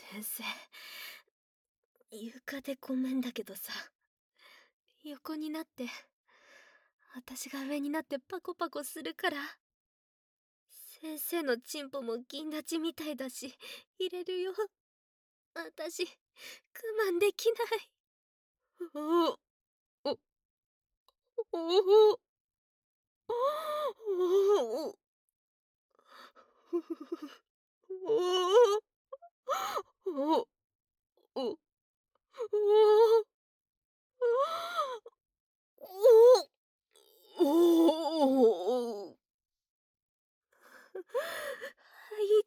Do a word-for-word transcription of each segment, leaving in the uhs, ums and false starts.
先生、床でごめんだけどさ、横になって、私が上になってパコパコするから。先生のチンポも銀立ちみたいだし、入れるよ。私、我慢できない。おお、お、おお、おお、おお、おお、おお、入った。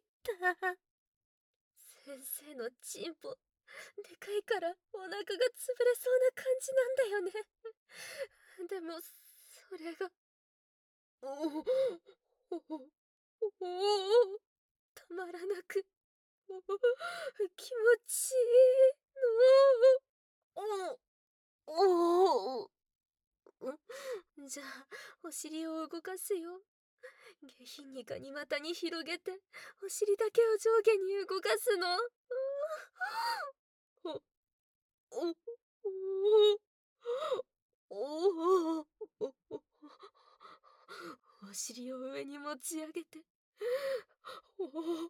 先生のチンポ、でかいからお腹が潰れそうな感じなんだよね。でも、それが、おお、おお、おお、たまらなく、おお、気持ちいいの。おお、おお、じゃあ、お尻を動かすよ。下品にガニ股に広げて、お尻だけを上下に動かすの。お、お、おお、おお尻を上に持ち上げて、おお、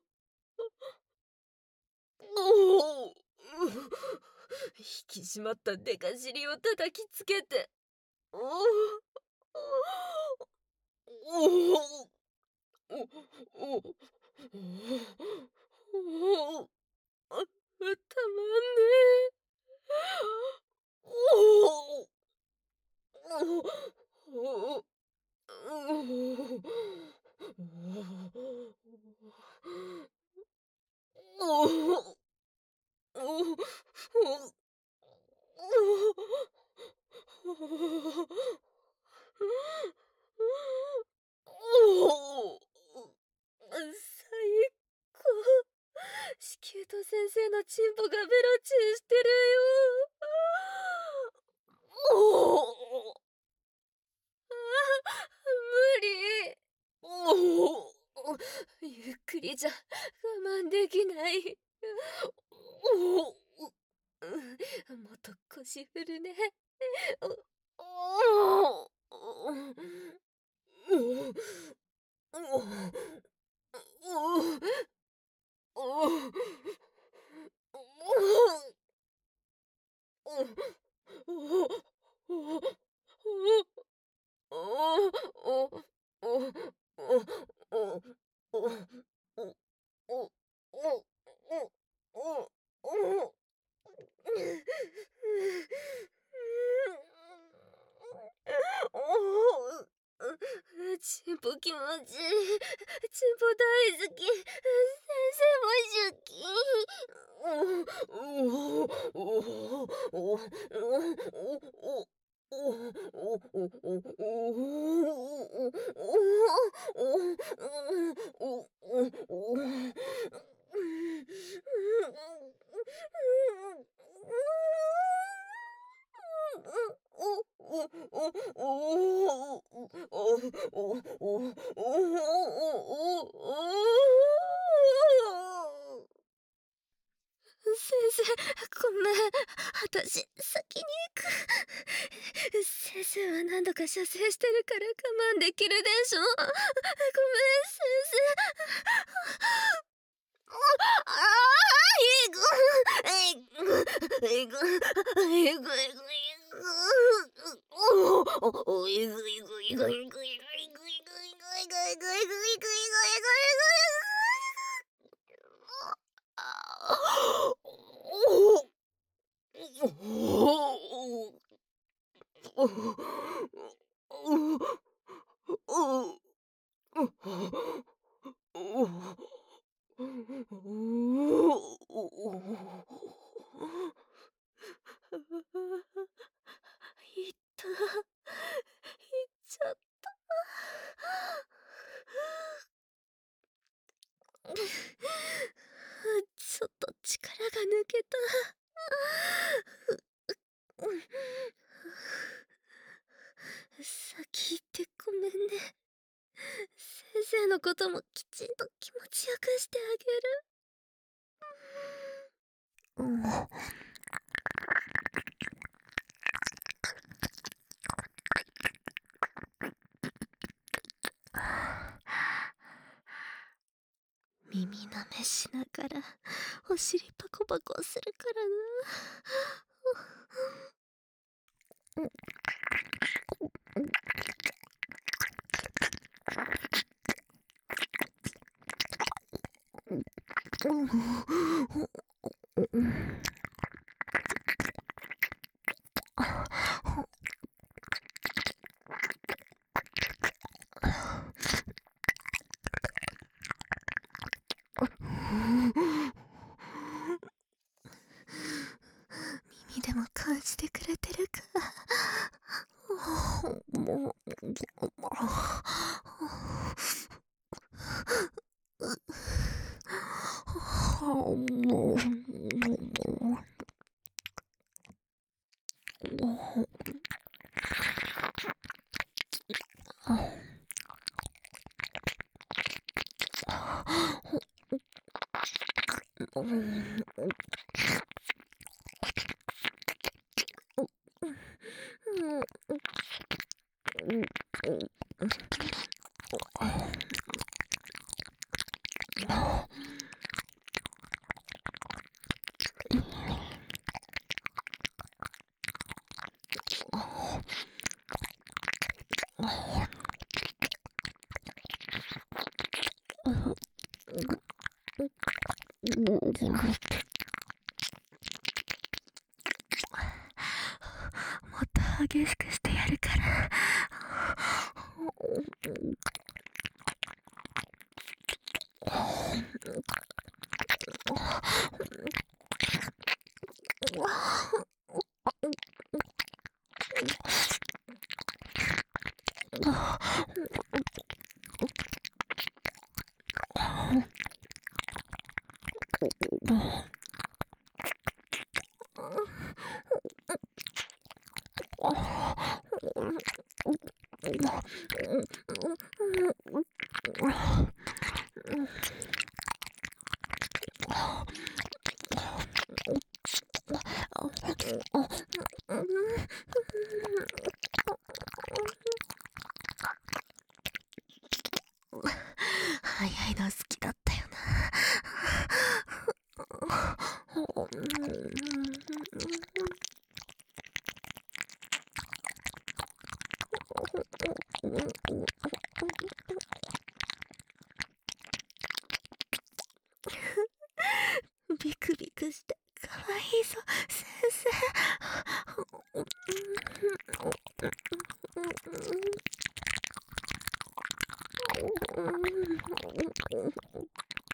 おお、引き締まったデカ尻を叩きつけて、おお、おお、おお、おお、あ、たまんねえ。おお、おお、おお、おお、おお、最高。子宮と先生のチンポがベロチンしてるよ。おお、無理。おお、ゆっくりじゃ我慢できない。おお、うん、もっと腰振るね。おおお、おお、おお、おお、チンポ気持ちいい。チンポ大好き。先生も好き。先生、ごめん。私、先に行く。先生は何度か射精してるから我慢できるでしょ。ごめん、先生。ああ、いぐ、いぐ、いぐ、いぐ、いぐ、いぐ。おお、いぐいぐいぐいぐいぐいぐいぐいぐいぐいぐいぐいぐいぐいぐいぐいぐいいった。いっちゃった。ちょっと力が抜けた。先行ってごめんね。先生のこともきちんと気持ちよくしてあげる。 うん。耳舐めしながらお尻パコパコするからな。耳でも感じてくれてるか。もっと激しくしてやるから。早いの好きだったよな。ビクビクしてかわいそう先生。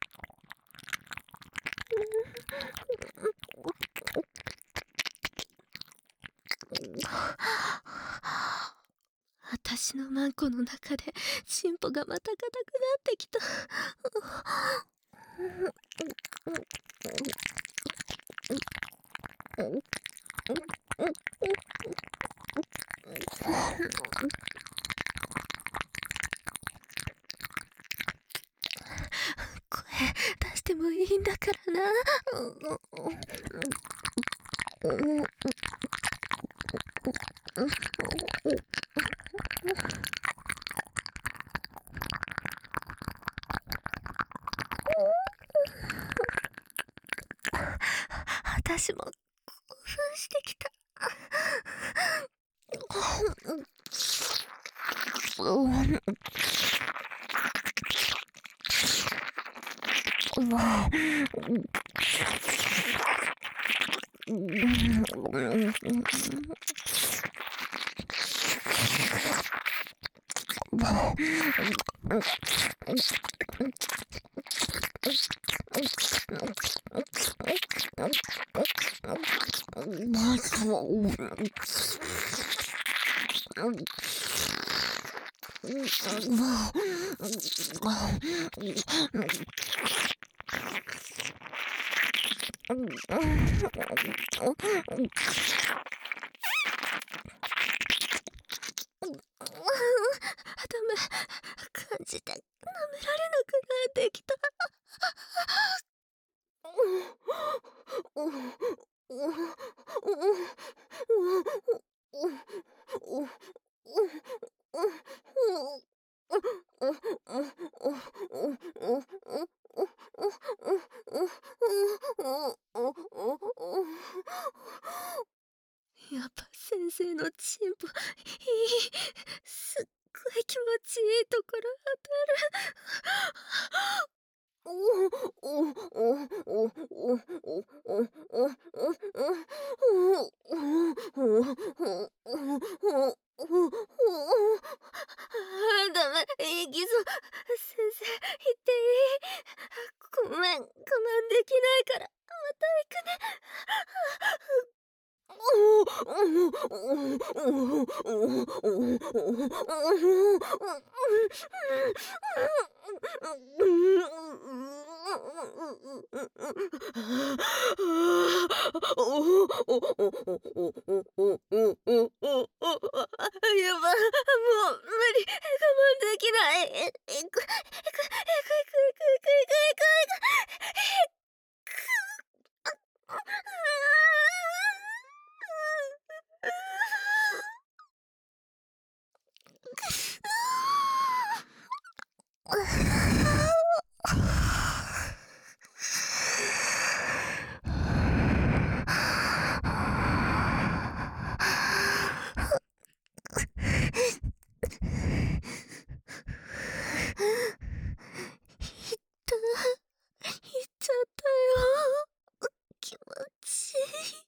私のマンコの中でチンポがまた硬くなってきた。声出してもいいんだからな。私も興奮してきた。ダメ、感じて舐められなくなってきた。 やっぱ先生のチンポ、いい。すっごい気持ちいいところあーダメ、いきそう。先生、言っていい？ごめん、我慢できないから、また行くね。やば、もう無理、我慢できない。え、え、く、く、く、く、く、く、く、く、く、行っちゃったよ。気持ちいい。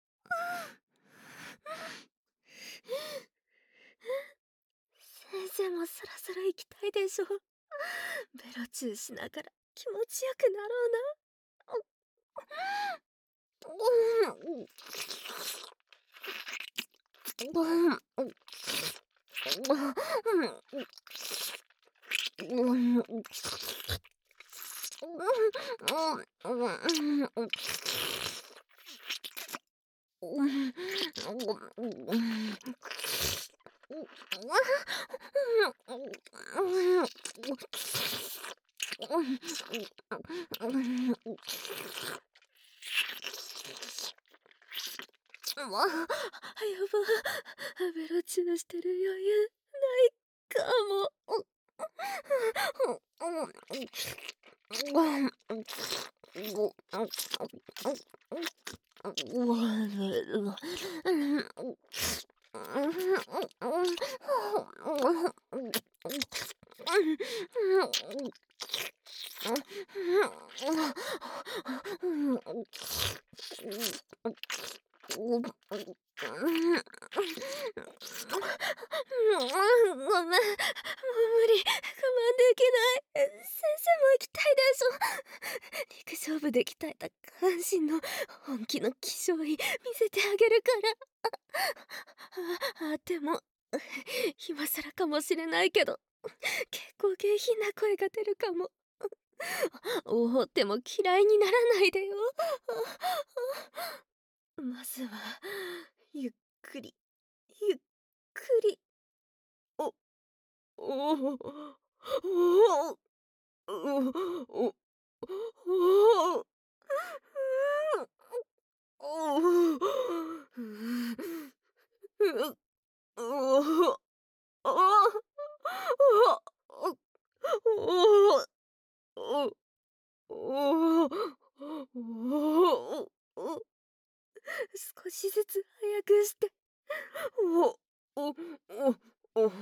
先生もそろそろ行きたいでしょ。ベロチューしながら気持ちよくなろうな。もう、やば、ベロチューしてる余裕ないかも。ごめん、もう無理、我慢できない。先生も行きたいでしょ。陸上部で鍛えた下半身の本気の気性意見せてあげるから。あ、あ、でも今更かもしれないけど、結構下品な声が出るかも。おっても嫌いにならないでよ。まずはゆっくりゆっくり。おおおおおお少しずつ早くして。おおおおお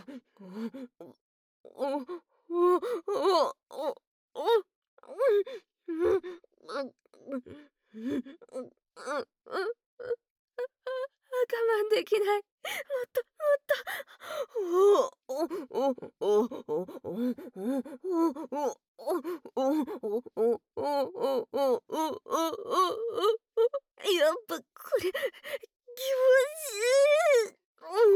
我慢できない。もっともっと。おおおおおやっぱこれ気持ちいい。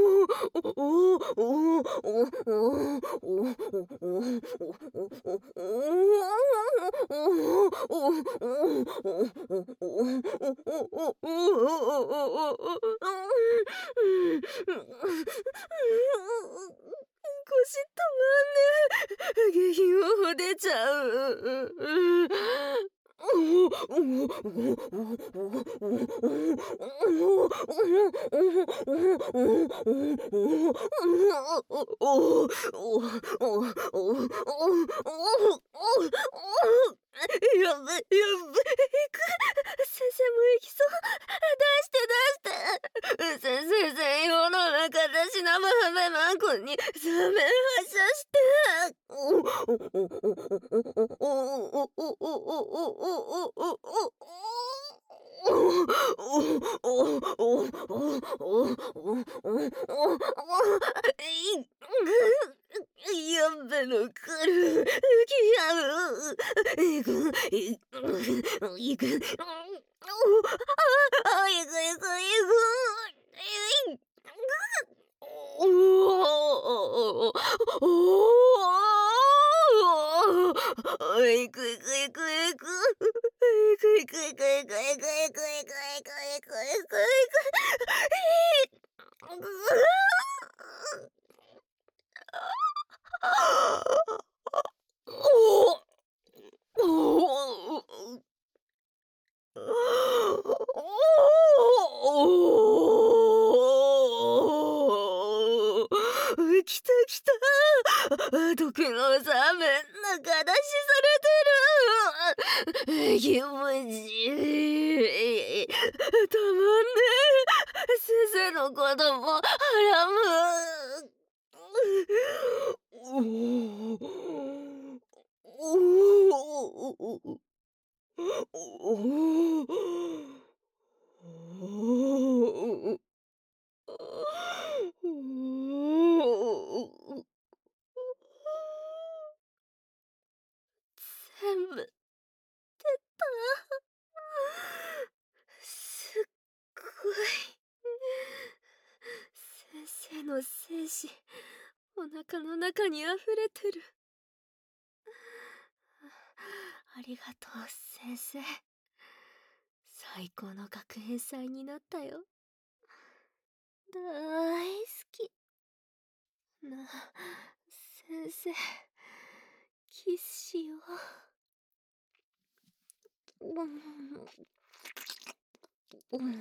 腰止まんねえ。下品を出ちゃう。 やべ、やべ、いく。先生も行きそう。出して出して。先生専用の中出し生ハメマンコにサメ発射して。やっべの来る。き合う。いく、いく、いく。あ、いくいくいく。いく。おお。おお。いくいくいくいく。いくいくいくいくいくいくいくいくいくいくいくいくいくいく。おお。おお。来た来た。毒のサメ中出しされてる。気持ちいい。たまんねえ。先生の子供ハラム。おお。おお。おお。全部出た。すっごい。先生の精子、お腹の中に溢れてる。ありがとう、先生。最高の学園祭になったよ。大好き。なあ、先生、キスしよう。うん。うん。うん。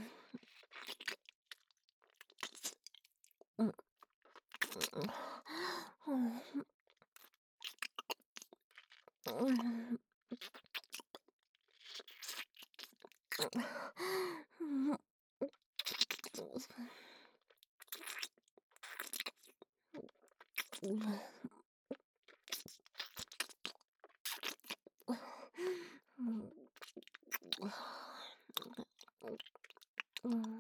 うん。うん。うん。